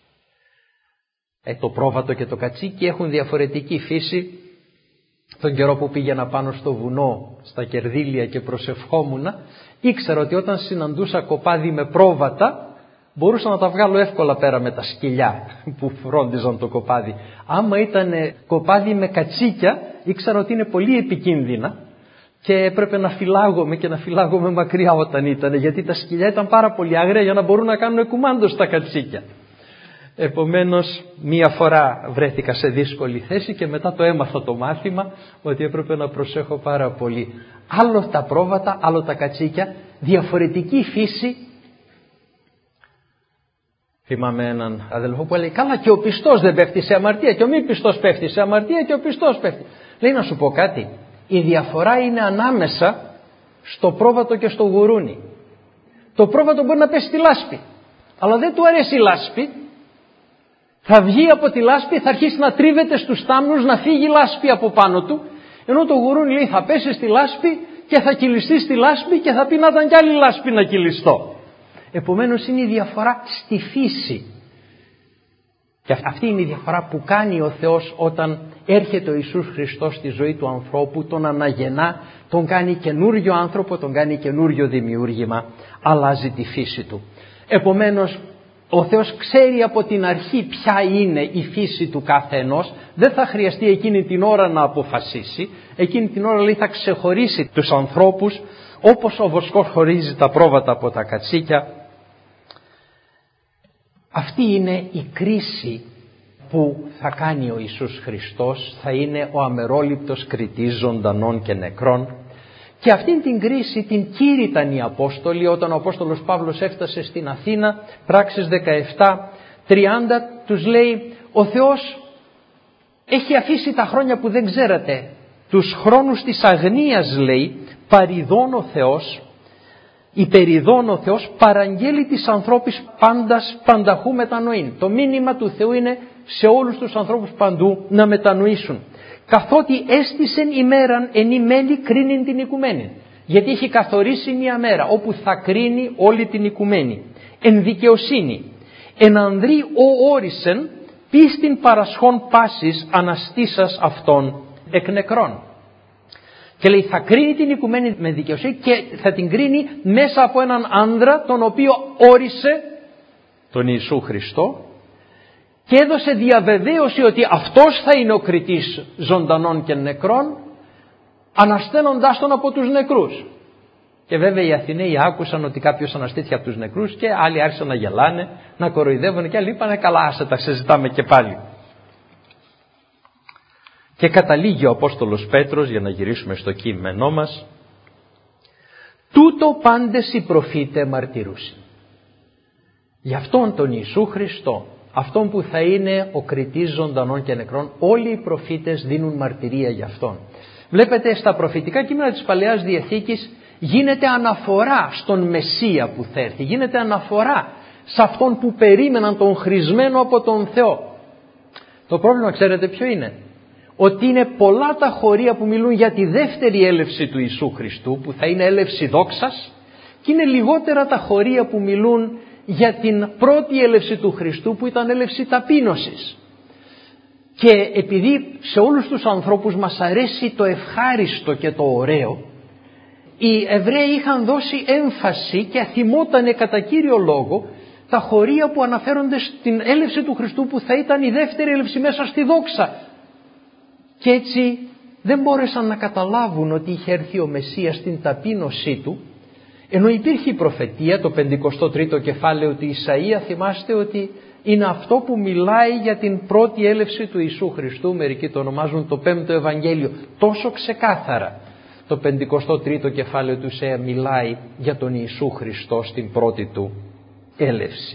Ε, το πρόβατο και το κατσίκι έχουν διαφορετική φύση. Τον καιρό που πήγαινα πάνω στο βουνό, στα κερδίλια και προσευχόμουνα, ήξερα ότι όταν συναντούσα κοπάδι με πρόβατα, μπορούσα να τα βγάλω εύκολα πέρα με τα σκυλιά που φρόντιζαν το κοπάδι. Άμα ήταν κοπάδι με κατσίκια, ήξερα ότι είναι πολύ επικίνδυνα και έπρεπε να φυλάγομαι και να φυλάγομαι μακριά όταν ήταν, γιατί τα σκυλιά ήταν πάρα πολύ άγρια για να μπορούν να κάνουν κουμάντο στα κατσίκια. Επομένως, μία φορά βρέθηκα σε δύσκολη θέση και μετά το έμαθα το μάθημα ότι έπρεπε να προσέχω πάρα πολύ. Άλλο τα πρόβατα, άλλο τα κατσίκια, διαφορετική φύση. Θυμάμαι έναν αδελφό που έλεγε, καλά, και ο πιστός δεν πέφτει σε αμαρτία και ο μη πιστός πέφτει σε αμαρτία και ο πιστός πέφτει. Λέει, να σου πω κάτι, η διαφορά είναι ανάμεσα στο πρόβατο και στο γουρούνι. Το πρόβατο μπορεί να πέσει στη λάσπη, αλλά δεν του αρέσει η λάσπη. Θα βγει από τη λάσπη, θα αρχίσει να τρίβεται στους θάμνους, να φύγει η λάσπη από πάνω του, ενώ το γουρούνι, λέει, θα πέσει στη λάσπη και θα κυλιστεί στη λάσπη και θα πει να ήταν κι άλλη λάσπη να κυλιστώ. Επομένως είναι η διαφορά στη φύση. Και αυτή είναι η διαφορά που κάνει ο Θεός όταν έρχεται ο Ιησούς Χριστός στη ζωή του ανθρώπου, τον αναγεννά, τον κάνει καινούριο άνθρωπο, τον κάνει καινούριο δημιούργημα, αλλάζει τη φύση του. Επομένως ο Θεός ξέρει από την αρχή ποια είναι η φύση του κάθε ενός, δεν θα χρειαστεί εκείνη την ώρα να αποφασίσει, εκείνη την ώρα, λέει, θα ξεχωρίσει τους ανθρώπους όπως ο βοσκός χωρίζει τα πρόβατα από τα κατσίκια. Αυτή είναι η κρίση που θα κάνει ο Ιησούς Χριστός, θα είναι ο αμερόληπτος κριτής ζωντανών και νεκρών. Και αυτήν την κρίση την κήρυταν οι Απόστολοι όταν ο Απόστολος Παύλος έφτασε στην Αθήνα, πράξεις δεκαεπτά τριάντα, τους λέει, ο Θεός έχει αφήσει τα χρόνια που δεν ξέρατε, τους χρόνους της αγνίας, λέει, παριδών ο Θεός, υπεριδών ο Θεός παραγγέλει της ανθρώπης πάντας πανταχού μετανοήν. Το μήνυμα του Θεού είναι σε όλους τους ανθρώπους παντού να μετανοήσουν. Καθότι έστησεν ημέραν εν ημέλη κρίνην την οικουμένη. Γιατί έχει καθορίσει μια μέρα όπου θα κρίνει όλη την οικουμένη. Εν δικαιοσύνη. Εν ανδρή ο όρισεν πίστην παρασχών πάσης αναστήσας αυτών εκ νεκρών. Και λέει, θα κρίνει την οικουμένη με δικαιοσύνη και θα την κρίνει μέσα από έναν άνδρα τον οποίο όρισε, τον Ιησού Χριστό, και έδωσε διαβεβαίωση ότι αυτός θα είναι ο κριτής ζωντανών και νεκρών, ανασταίνοντάς τον από τους νεκρούς. Και βέβαια οι Αθηναίοι άκουσαν ότι κάποιος αναστήθηκε από τους νεκρούς και άλλοι άρχισαν να γελάνε, να κοροϊδεύουν και άλλοι είπανε καλά, άσε τα συζητάμε και πάλι. Και καταλήγει ο Απόστολος Πέτρος, για να γυρίσουμε στο κείμενό μας, τούτο πάντες οι προφήτε μαρτυρούσιν. Γι' αυτόν τον Ιησού Χριστό, αυτόν που θα είναι ο κριτής ζωντανών και νεκρών, όλοι οι προφήτες δίνουν μαρτυρία γι' αυτόν. Βλέπετε στα προφητικά κείμενα της Παλαιάς Διαθήκης γίνεται αναφορά στον Μεσσία που θα έρθει, γίνεται αναφορά σε αυτόν που περίμεναν τον χρησμένο από τον Θεό. Το πρόβλημα ξέρετε ποιο είναι? Ότι είναι πολλά τα χωρία που μιλούν για τη δεύτερη έλευση του Ιησού Χριστού, που θα είναι έλευση δόξας, και είναι λιγότερα τα χωρία που μιλούν για την πρώτη έλευση του Χριστού, που ήταν έλευση ταπείνωσης. Και επειδή σε όλους τους ανθρώπους μας αρέσει το ευχάριστο και το ωραίο, οι Εβραίοι είχαν δώσει έμφαση και θυμότανε κατά κύριο λόγο τα χωρία που αναφέρονται στην έλευση του Χριστού, που θα ήταν η δεύτερη έλευση μέσα στη δόξα. Και έτσι δεν μπόρεσαν να καταλάβουν ότι είχε έρθει ο Μεσσίας στην ταπείνωσή του, ενώ υπήρχε η προφετεία, το πενηκοστό τρίτο κεφάλαιο του Ισαΐα, θυμάστε ότι είναι αυτό που μιλάει για την πρώτη έλευση του Ιησού Χριστού, μερικοί το ονομάζουν το πέμπτο Ευαγγέλιο, τόσο ξεκάθαρα. Το πενηκοστό τρίτο κεφάλαιο του Ισαΐα μιλάει για τον Ιησού Χριστό στην πρώτη του έλευση.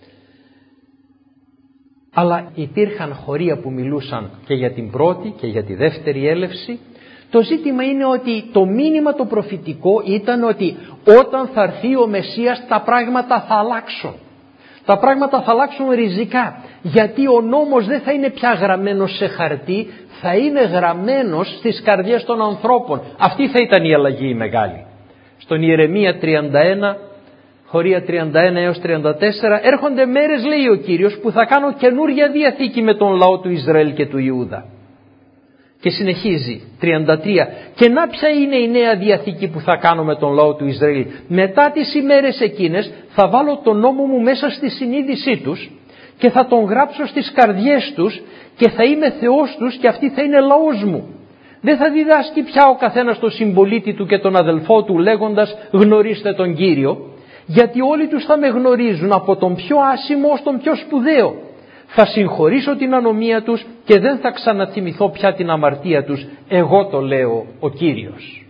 Αλλά υπήρχαν χωρία που μιλούσαν και για την πρώτη και για τη δεύτερη έλευση. Το ζήτημα είναι ότι το μήνυμα το προφητικό ήταν ότι όταν θα έρθει ο Μεσσίας τα πράγματα θα αλλάξουν. Τα πράγματα θα αλλάξουν ριζικά, γιατί ο νόμος δεν θα είναι πια γραμμένος σε χαρτί, θα είναι γραμμένος στις καρδιές των ανθρώπων. Αυτή θα ήταν η αλλαγή η μεγάλη. Στον Ιερεμία τριάντα ένα, χωρία τριάντα ένα έως τριάντα τέσσερα, έρχονται μέρες, λέει ο Κύριος, που θα κάνω καινούρια διαθήκη με τον λαό του Ισραήλ και του Ιούδα. Και συνεχίζει τριάντα τρία, και να ποια είναι η νέα διαθήκη που θα κάνω με τον λαό του Ισραήλ? Μετά τις ημέρες εκείνες θα βάλω τον νόμο μου μέσα στη συνείδησή τους και θα τον γράψω στις καρδιές τους και θα είμαι Θεός τους και αυτοί θα είναι λαός μου. Δεν θα διδάσκει πια ο καθένας τον συμπολίτη του και τον αδελφό του λέγοντας γνωρίστε τον Κύριο, γιατί όλοι τους θα με γνωρίζουν από τον πιο άσημο ως τον πιο σπουδαίο. Θα συγχωρήσω την ανομία τους και δεν θα ξαναθυμηθώ πια την αμαρτία τους. Εγώ το λέω ο Κύριος.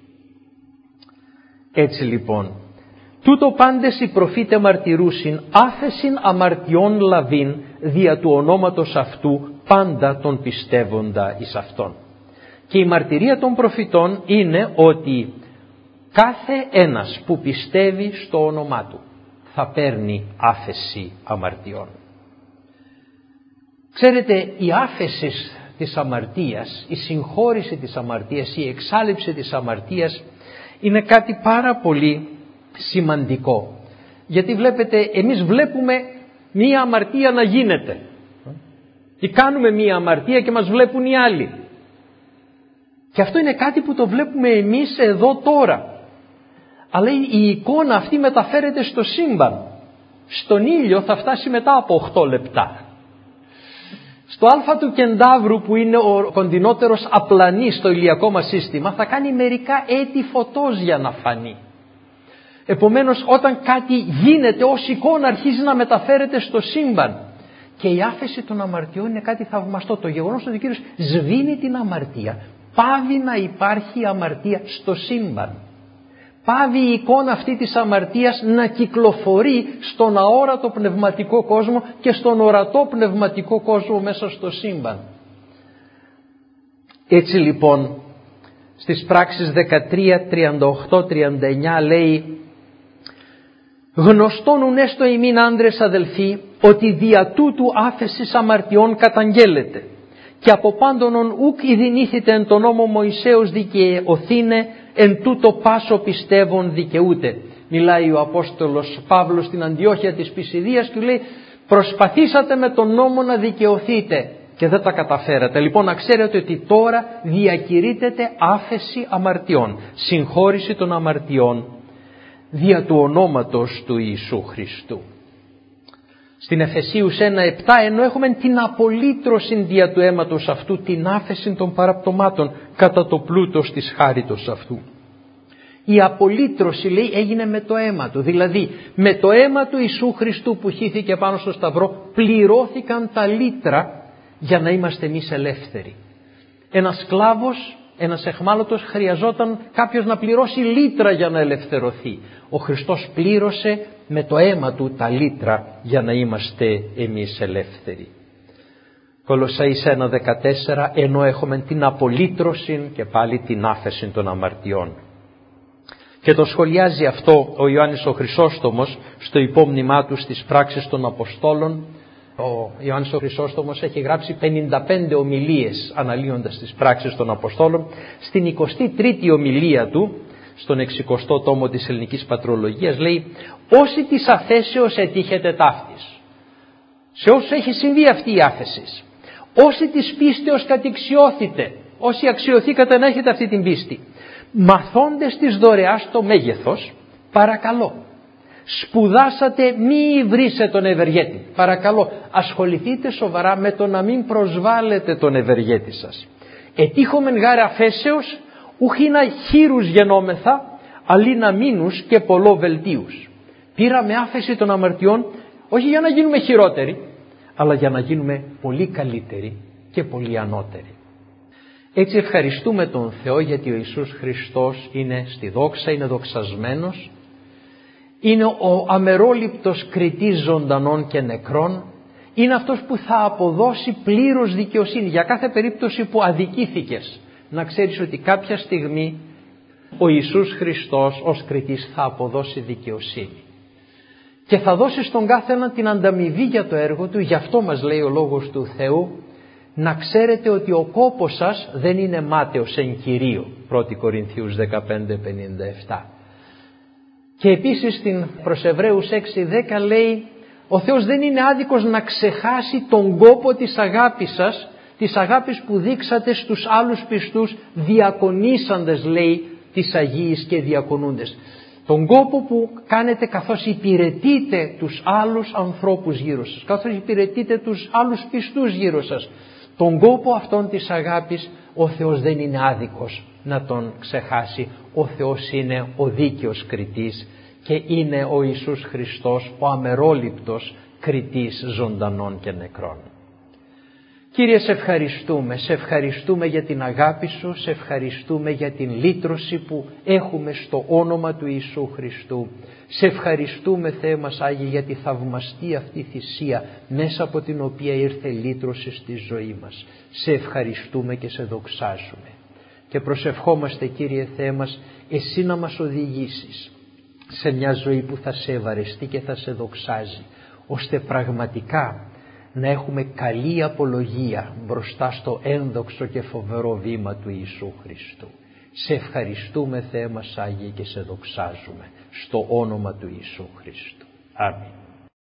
Έτσι λοιπόν, τούτο πάντες οι προφήτε μαρτυρούσιν άφεσιν αμαρτιών λαβήν δια του ονόματος αυτού πάντα τον πιστεύοντα εις αυτόν. Και η μαρτυρία των προφητών είναι ότι κάθε ένας που πιστεύει στο όνομά του θα παίρνει άφεση αμαρτιών. Ξέρετε, η άφεση της αμαρτίας, η συγχώρηση της αμαρτίας, η εξάλειψη της αμαρτίας είναι κάτι πάρα πολύ σημαντικό. Γιατί βλέπετε, εμείς βλέπουμε μία αμαρτία να γίνεται ή κάνουμε μία αμαρτία και μας βλέπουν οι άλλοι. Και αυτό είναι κάτι που το βλέπουμε εμείς εδώ τώρα. Αλλά η εικόνα αυτή μεταφέρεται στο σύμπαν. Στον ήλιο θα φτάσει μετά από οκτώ λεπτά. Στο α του Κεντάβρου, που είναι ο κοντινότερος απλανής στο ηλιακό μας σύστημα, θα κάνει μερικά έτη φωτός για να φανεί. Επομένως, όταν κάτι γίνεται ως εικόνα αρχίζει να μεταφέρεται στο σύμπαν. Και η άφεση των αμαρτιών είναι κάτι θαυμαστό. Το γεγονός ότι ο Κύριος σβήνει την αμαρτία, πάβει να υπάρχει αμαρτία στο σύμπαν. Πάβει η εικόνα αυτή της αμαρτίας να κυκλοφορεί στον αόρατο πνευματικό κόσμο και στον ορατό πνευματικό κόσμο μέσα στο σύμπαν. Έτσι λοιπόν στις πράξεις δεκατρία, τριάντα οκτώ, τριάντα εννιά λέει «Γνωστόν ουν έστω ημίν άντρες αδελφοί ότι δια τούτου άφεσης αμαρτιών καταγγέλλεται και από πάντων ουκ ειδηνήθητε εν τον νόμο Μωυσέως δικαιωθήνε εν τούτο πάσο πιστεύων δικαιούται». Μιλάει ο Απόστολος Παύλος στην Αντιόχεια της Πισιδίας και λέει προσπαθήσατε με τον νόμο να δικαιωθείτε και δεν τα καταφέρατε. Λοιπόν, να ξέρετε ότι τώρα διακηρύτεται άφεση αμαρτιών, συγχώρηση των αμαρτιών δια του ονόματος του Ιησού Χριστού. Στην Εφεσίους ένα επτά, ενώ έχουμε την απολύτρωση δια του αίματος αυτού, την άφεση των παραπτωμάτων κατά το πλούτος της χάριτος αυτού. Η απολύτρωση, λέει, έγινε με το αίμα του, δηλαδή με το αίμα του Ιησού Χριστού που χύθηκε πάνω στο σταυρό πληρώθηκαν τα λύτρα για να είμαστε εμείς ελεύθεροι. Ένας σκλάβος, ένας εχμάλωτος χρειαζόταν κάποιος να πληρώσει λύτρα για να ελευθερωθεί. Ο Χριστός πλήρωσε με το αίμα του τα λύτρα για να είμαστε εμείς ελεύθεροι. Κολοσσαείς ένα δεκατέσσερα, ενώ έχουμε την απολύτρωση και πάλι την άφεση των αμαρτιών. Και το σχολιάζει αυτό ο Ιωάννης ο Χρυσόστομος στο υπόμνημά του στις πράξεις των Αποστόλων. Ο Ιωάννης ο Χρυσόστομος έχει γράψει πενήντα πέντε ομιλίες αναλύοντας τις πράξεις των Αποστόλων. Στην εικοστή τρίτη ομιλία του, στον εξηκοστό τόμο της Ελληνικής Πατρολογίας, λέει: «Όσοι της αφέσεως ετύχετε ταύτης». Σε όσους έχει συμβεί αυτή η άφεση. «Όσοι της πίστεως κατηξιώθητε», όσοι αξιωθήκατε να έχετε αυτή την πίστη. «Μαθώντες της δωρεάς το μέγεθος, παρακαλώ. Σπουδάσατε μη υβρίσετε τον ευεργέτη». Παρακαλώ, ασχοληθείτε σοβαρά με το να μην προσβάλλετε τον ευεργέτη σας. «Ετύχομεν γάρε αφέσεως, ουχήνα χείρους γενόμεθα, αλίνα μήνους και πολλό βελτίους». Πήραμε άφεση των αμαρτιών όχι για να γίνουμε χειρότεροι, αλλά για να γίνουμε πολύ καλύτεροι και πολύ ανώτεροι. Έτσι ευχαριστούμε τον Θεό γιατί ο Ιησούς Χριστός είναι στη δόξα, είναι δοξασμένος, είναι ο αμερόληπτος κριτής ζωντανών και νεκρών, είναι αυτός που θα αποδώσει πλήρως δικαιοσύνη για κάθε περίπτωση που αδικήθηκες. Να ξέρεις ότι κάποια στιγμή ο Ιησούς Χριστός ως κριτής θα αποδώσει δικαιοσύνη και θα δώσει στον κάθε έναν την ανταμοιβή για το έργο του. Γι' αυτό μας λέει ο Λόγος του Θεού: να ξέρετε ότι ο κόπος σας δεν είναι μάταιος εν Κυρίω. πρώτη Κορινθίους δεκαπέντε πενήντα επτά. Και επίσης στην προς Εβραίους έξι δέκα λέει: ο Θεός δεν είναι άδικος να ξεχάσει τον κόπο της αγάπης σας, της αγάπης που δείξατε στους άλλους πιστούς διακονήσαντες, λέει, τις Αγίης και διακονούντες. Τον κόπο που κάνετε καθώς υπηρετείτε τους άλλους ανθρώπους γύρω σας, καθώς υπηρετείτε τους άλλους πιστούς γύρω σας. Τον κόπο αυτόν της αγάπης ο Θεός δεν είναι άδικος να τον ξεχάσει. Ο Θεός είναι ο δίκαιος κριτής και είναι ο Ιησούς Χριστός ο αμερόληπτος κριτής ζωντανών και νεκρών. Κύριε, σε ευχαριστούμε, σε ευχαριστούμε για την αγάπη σου, σε ευχαριστούμε για την λύτρωση που έχουμε στο όνομα του Ιησού Χριστού. Σε ευχαριστούμε, Θεέ μας Άγιε, για τη θαυμαστή αυτή θυσία μέσα από την οποία ήρθε λύτρωση στη ζωή μας. Σε ευχαριστούμε και σε δοξάζουμε. Και προσευχόμαστε, Κύριε Θεέ μας, Εσύ να μας οδηγήσεις σε μια ζωή που θα σε ευαρεστεί και θα σε δοξάζει, ώστε πραγματικά να έχουμε καλή απολογία μπροστά στο ένδοξο και φοβερό βήμα του Ιησού Χριστού. Σε ευχαριστούμε, Θεέ μας Άγιε, και σε δοξάζουμε στο όνομα του Ιησού Χριστού. Αμήν.